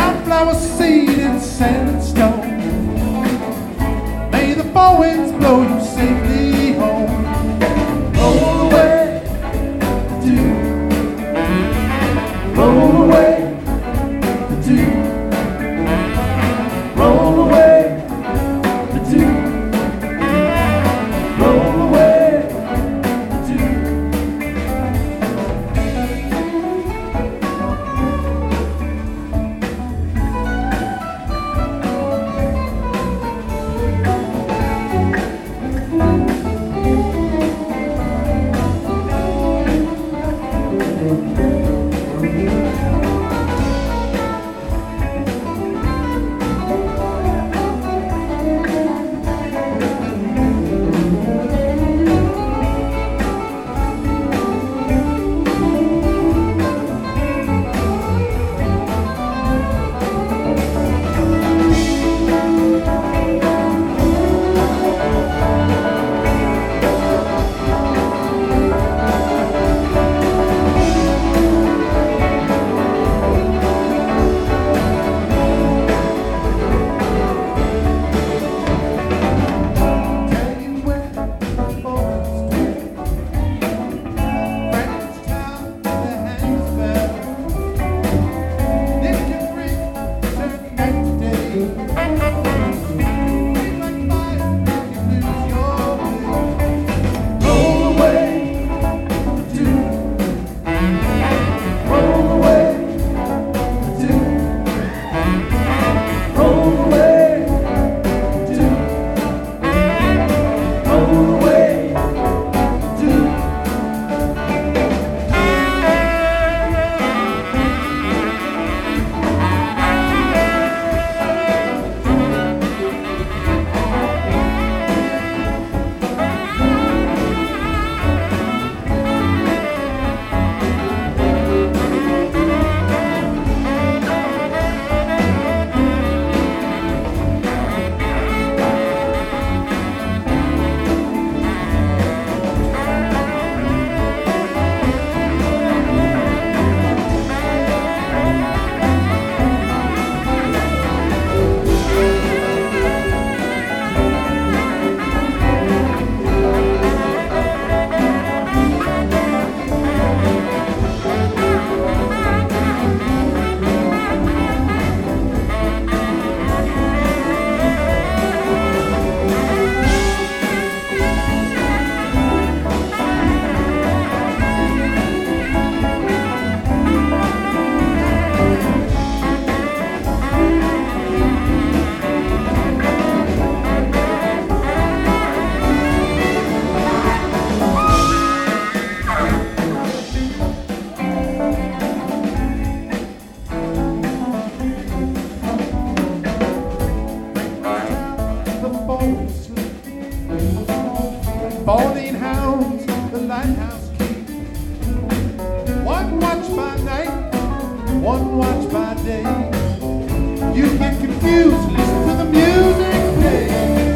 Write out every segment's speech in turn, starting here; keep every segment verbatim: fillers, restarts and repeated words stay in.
Flower seed in sand and stone. May the four winds blow you safely home. Roll away, do. Roll away, do. Roll away, do. Roll away, do. Fourteen hounds, the lighthouse keep. One watch by night, one watch by day. You get confused, listen to the music play.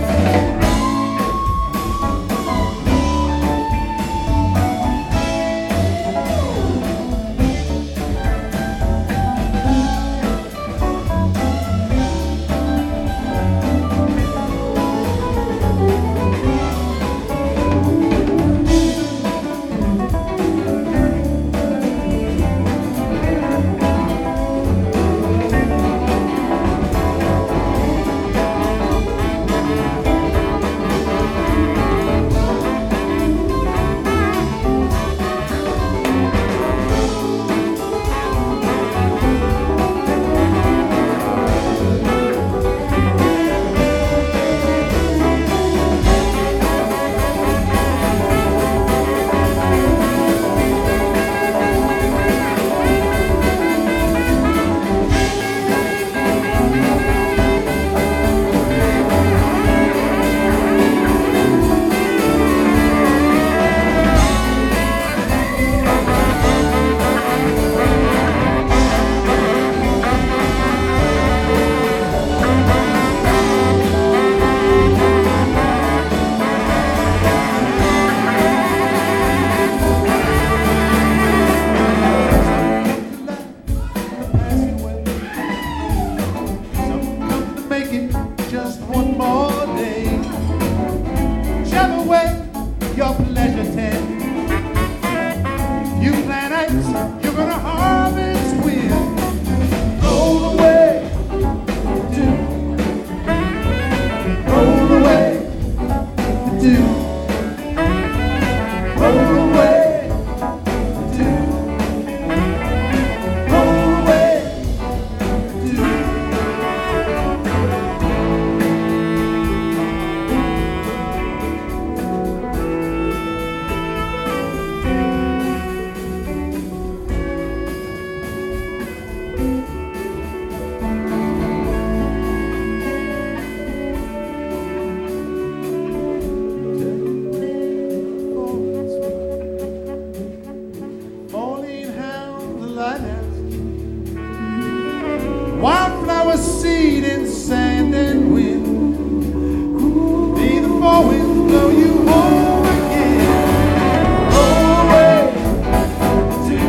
sow a seed in sand and wind. May the four winds blow you home again. Roll away to,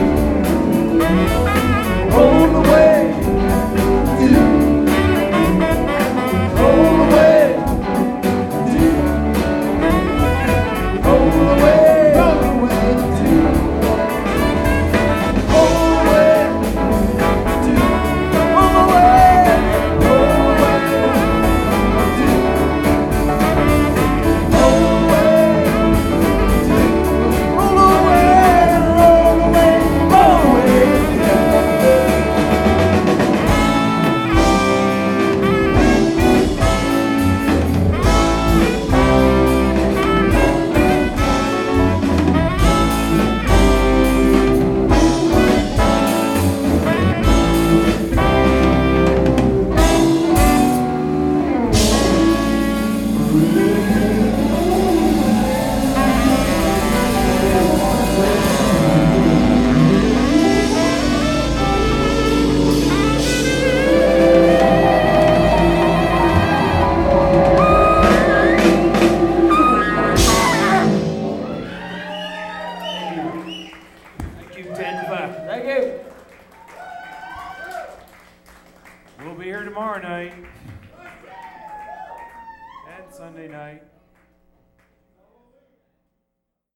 roll away to, roll away to, roll away, roll away to, roll away to, roll away, roll away to, roll away to, roll away, roll away, roll away to. Thank you, ten to five. Thank you. We'll be here tomorrow night and Sunday night.